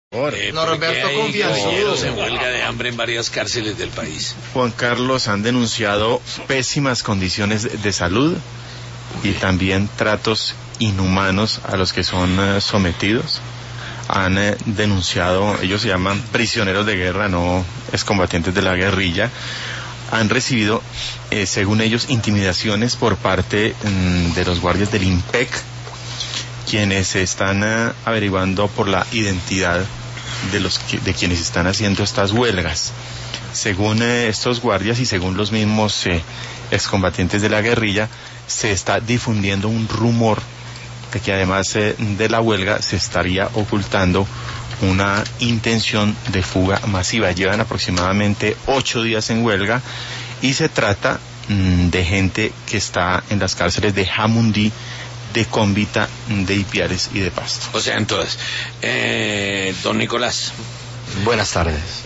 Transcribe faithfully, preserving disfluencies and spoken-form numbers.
Eh, Norberto Confianzudo en huelga de hambre en varias cárceles del país. Juan Carlos, han denunciado pésimas condiciones de salud y también tratos inhumanos a los que son uh, sometidos. Han eh, denunciado, ellos se llaman prisioneros de guerra, no excombatientes de la guerrilla. Han recibido, eh, según ellos, intimidaciones por parte mm, de los guardias del IMPEC, quienes están uh, averiguando por la identidad de los que, de quienes están haciendo estas huelgas. Según eh, estos guardias y según los mismos eh, excombatientes de la guerrilla, se está difundiendo un rumor de que además eh, de la huelga se estaría ocultando una intención de fuga masiva. Llevan aproximadamente ocho días en huelga y se trata mmm, de gente que está en las cárceles de Jamundí, de Cómbita, de Ipiales y de Pasto. O sea, entonces, eh, don Nicolás. Buenas tardes.